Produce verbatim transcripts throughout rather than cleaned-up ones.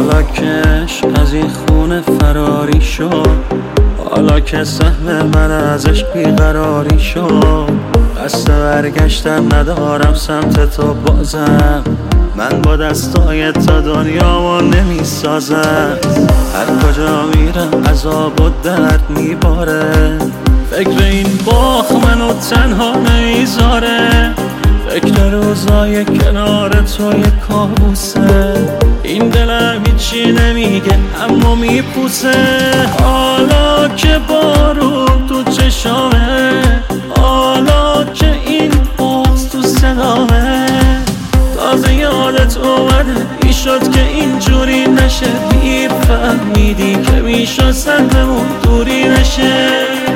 حالا کش از این خونه فراری شد، حالا که سهم من ازش بیقراری شد. قصد برگشتن ندارم سمت تو بازم، من با دستای تا دنیامو نمی سازم. هر کجا میرم عذاب و درد میباره، فکر این باخ منو تنها نمیذاره. فکر روزای کنار تو یه کابوسه، این دلم هیچی نمیگه اما میپوسه. حالا که بارون تو چشامه، حالا که این بغض تو صدامه، تازه یادت اومده ای شد که اینجوری نشه. دیر فهمیدی که میشد سهممون دوری نشه.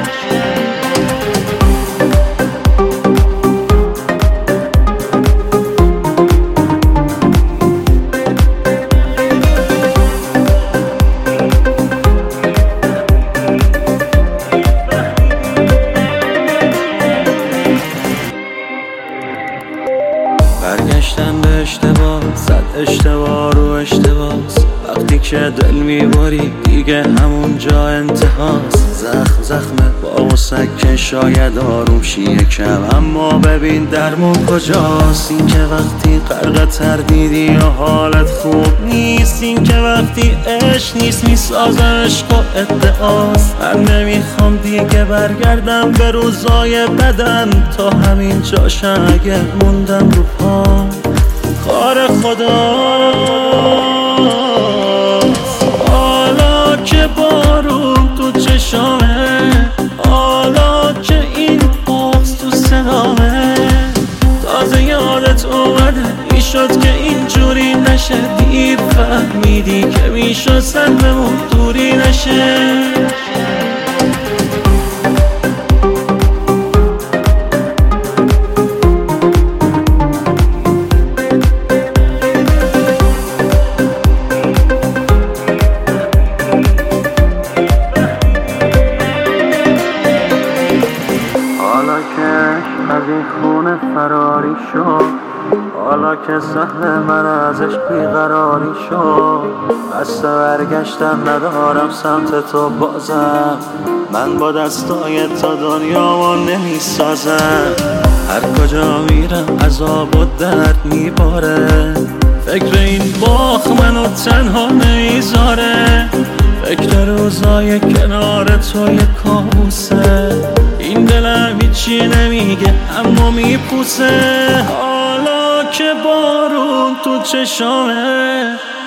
برگشتم به اشتباه، صد اشتباه رو اشتباس. وقتی که دل میباری دیگه همون جا انتهاست. زخم زخمه با وسک که شاید آروم شی یکم، اما ببین درمون کجاست. این که وقتی غرق تردیدی و حالت خوب نیست، این که وقتی عشق نیست میسازه عشق و ادعاست. من نمیخوام دیگه برگردم به روزای بدم، تا همین جاشم اگه موندم رو پام کار خداست. حالا که بارون تو چشامه، حالا که این بغض تو صدامه، تازه یادت اومده ای شد که اینجوری نشه. دیر فهمیدی که میشد سهممون دوری نشه. از این خونه فراری شد، حالا که سهم من ازش بیقراری شد. قصد برگشتن ندارم سمت تو بازم، من با دستای تا دنیامو نمی سازم. هر کجا میرم عذاب و درد میباره، فکر این باخ منو تنها نمیذاره. فکر روزای کنار تو یه کابوسه، این دلم هیچی نمیگه اما میپوسه. حالا که بارون تو چشامه،